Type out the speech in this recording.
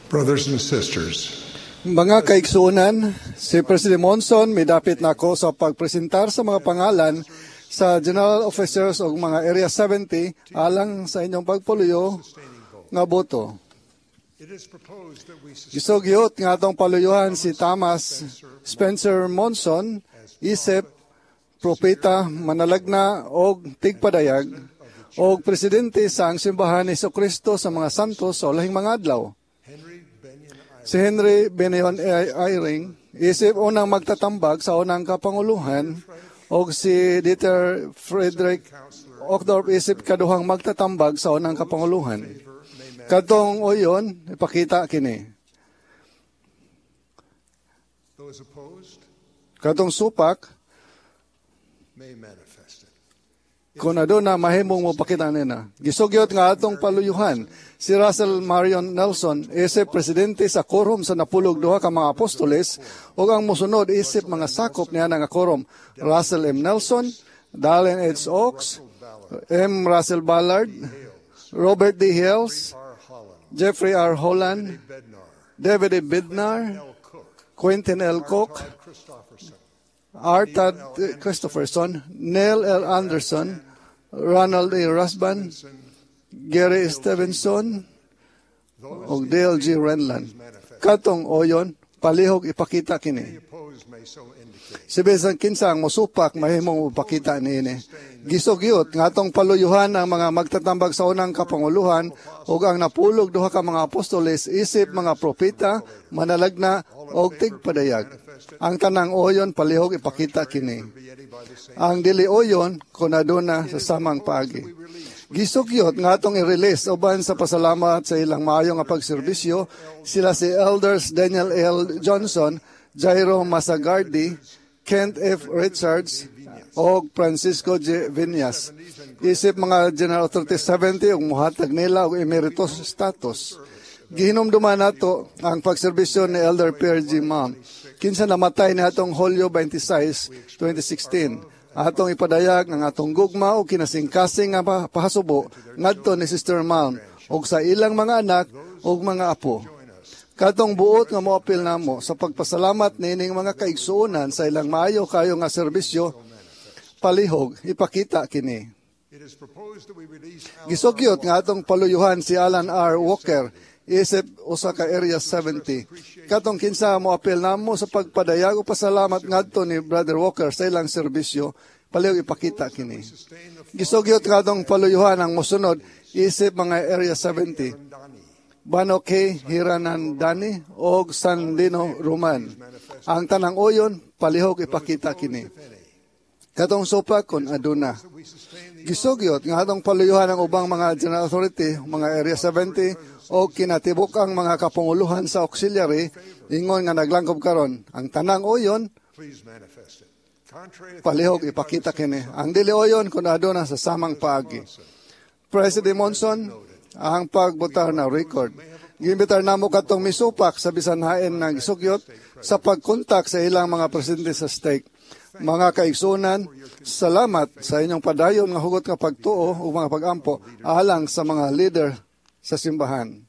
Brothers and sisters, Mga kaigsuunan, si President Monson midapit na ako sa pagpresentar sa mga pangalan sa General Officers o mga Area 70 alang sa inyong pagpuluyo nga boto. Gisugyot nga atong paluyuhan si Thomas Spencer Monson, isip, propeta, manalagna o tigpadayag o presidente sa ang simbahan ni Jesucristo sa mga santos sa ulahing mga adlaw. Si Henry Benyon Eyring, isip unang magtatambag sa unang kapanguluhan, o si Dieter Friedrich Ockdorff, isip kaduhang magtatambag sa unang kapanguluhan. Katong oyon, ipakita kini. Katong supak, kung aduna mahimong mo pakita nina. Gisugyot nga atong paluyuhan, si Russell Marion Nelson, isip presidente sa quorum sa napulog duha ka mga apostoles, o ang musunod isip mga sakop niya nga quorum, Russell M. Nelson, Dallin H. Oaks, M. Russell Ballard, Robert D. Hales, Jeffrey R. Holland, David E. Bednar, Quentin L. Cook, R. Todd Christopherson, Neil L. Anderson, Ronald A. Rasban, Gary Stevenson, o Dale G. Renlan. Katong oyon, palihog ipakita kini. Si Besan Kinsa ang musupak, mahimong ipakita niini. Gisugyot, nga atong paluyuhan ang mga magtatambag sa unang kapanguluhan o ang napulog duha ka mga apostoles, isip mga propeta, manalagna o tigpadayag. Ang tanang oyon, palihog ipakita kini. Ang dili oyon, kunaduna sa samang paagi. Gisugyot nga atong i-release uban sa pasalamat sa ilang maayo nga pagserbisyo, sila si Elders Daniel L. Johnson, Jairo Masagardi, Kent F. Richards, o Francisco J. Viñas. Isip mga General Authorities 70 ug muhatag nila og emeritus status. Gihinumduman nato ang pagserbisyo ni Elder Pierre G. Mount. Kinsa namatay ni atong Hulyo 26, 2016. Atong ipadayag ang atong gugma o kinasingkasing nga pahasubo ngadto ni Sister Mount ug sa ilang mga anak ug mga apo. Katong buot nga moapil namo sa pagpasalamat nining mga kaigsuonan sa ilang maayo kayo nga serbisyo, palihog ipakita kini. Gisugyot nga atong paluyuhan si Alan R. Walker, isip usa ka Area 70. Katong kinsa mo apel namo sa pagpadayag o pasalamat ngadto ni Brother Walker sa ilang serbisyo, palihog ipakita kini. Gisugyot katong paluyuhan ang mosunod, isip mga Area 70. Bano K. Hiranan Dani o San Lino Roman. Ang tanang oyon, palihog ipakita kini. Katong sopa kon aduna. Gisugyot nga atong paluyuhan ang ubang mga General Authority, mga Area 70, o kinatibuk ang mga kapunguluhan sa auxiliary, ingon nga naglangkob karon. Ang tanang oyon, palihog ipakita kini. Ang dili oyon kun aduna sa samang paagi. President Monson, ang pagbotar na record. Gimbitar namo katong misupak sa bisan hain ng gisugyot sa pagkontak sa ilang mga presidente sa stake. Mga kaigsunan, salamat sa inyong padayon nga hugot nga pagtuo o mga pagampo alang sa mga leader sa simbahan.